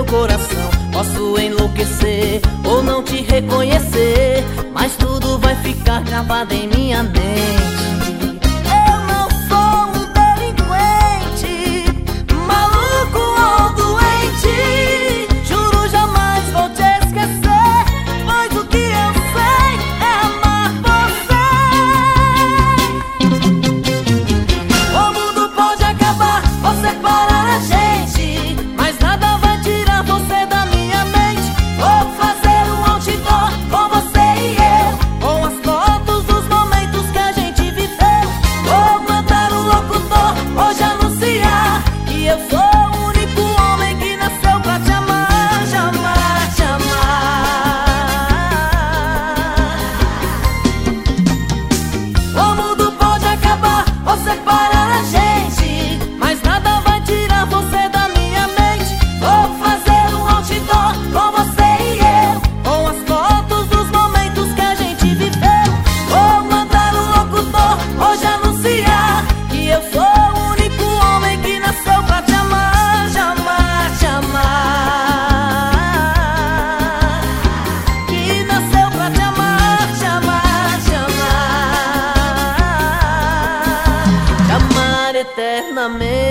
coração. Posso enlouquecer ou não te reconhecer, mas tudo vai ficar gravado em minha mente. Eu não sou um delinquente, maluco ou doente. Juro, jamais vou te esquecer, pois o que eu sei é amar você. O mundo pode acabar ou separar a gente, mas nada vai tirar você da minha mente. Vou fazer um outdoor com você e eu, com as fotos dos momentos que a gente viveu. Vou mandar o locutor hoje anunciar que eu sou o único homem que nasceu pra te amar, te amar, te amar. O mundo pode acabar ou separar a gente, mas nada vai tirar você da minha mente. Vou fazer um outdoor com você e eu, com as fotos dos momentos que a gente viveu. Vou mandar o locutor hoje anunciar que eu sou o único homem que nasceu pra te amar, te amar, te amar. Que nasceu pra te amar, te amar, te amar. Te amar eternamente.